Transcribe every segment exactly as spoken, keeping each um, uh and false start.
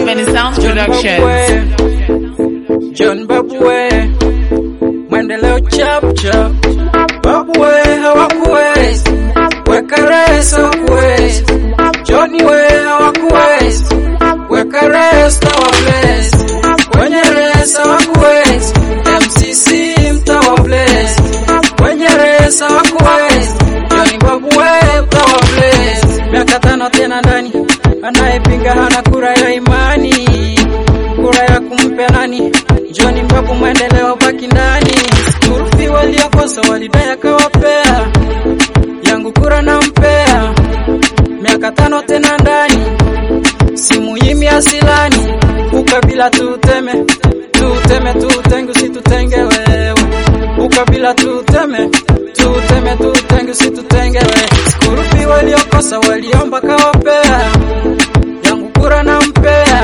Many Sounds Productions. John Babue, Mwendeleo chap chap. Babue hawakuwezi, weka rest hawakuwezi. Johnny we hawakuwezi, weka rest hawabless. Kwenye rest hawakuwezi, M C C mtawabless. Kwenye rest hawakuwezi, Johnny Babue mtawabless. Miaka tano tena ndani, anayepinga hana kura ya imani. Kura ya kumpe nani? Johnny Babue Mwendeleo baki ndani. Turufi waliokosa walidai akawapea, yangu kura na mpea. Miaka tano tena ndani, simu yimi asilani. Ukabila tuteme, tuteme tutenge usitutenge wewe. Ukabila tuteme, tuteme tutenge usitutenge wewe. Turufi waliokosa waliomba kawapea, yangu kura na mpea.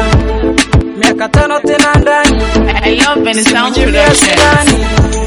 Miaka tano tena ndani, I love Many Sounds Productions.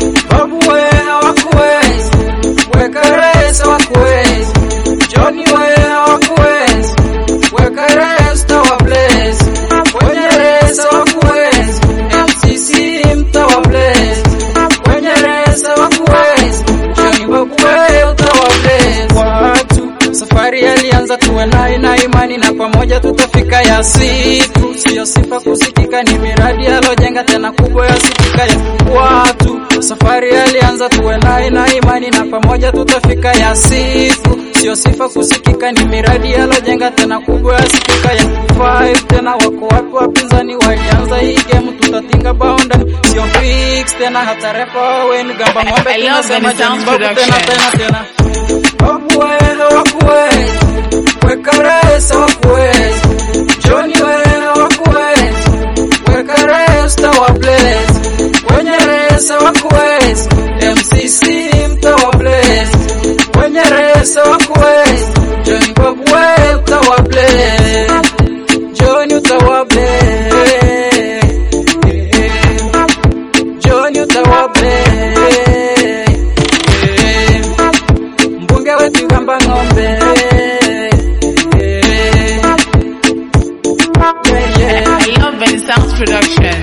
Babue hawakuwezi, weka rest hawakuwezi. Johnny we hawakuwezi, weka rest hawabless. Kwenye rest hawakuwezi, M C C mtawabless. Kwenye rest hawakuwezi, Johnny Babue utawabless. Watu safari alianza tuwe naye na imani, na pamoja tutafika ya siku. Sio sifa kusikika, ni miradi alojenga tena kubwa ya sikika ya watu. Safari alianza tuwe naye na imani, na pamoja tutafika ya siku. Sio sifa kusikika, ni miradi alojenga tena kubwa ya sikika ya five. Tena wako wapi wapinzani? Walianza hii game tutatinga boundary. Sio fix tena hata refa weni gamba ngombe. Tunasema Johnny Babue tena tena tena. Babue hawakuwezi, weka rest hawakuwezi. Johnny we hawakuwezi, weka rest hawabless. Kwenye rest hawakuwezi, M C C mtawabless. Kwenye rest hawakuwezi, Johnny Babue utawabless. Johnny utawabless, Johnny utawabless. Mbunge wetu gamba ngombe. I love Many Sounds Productions.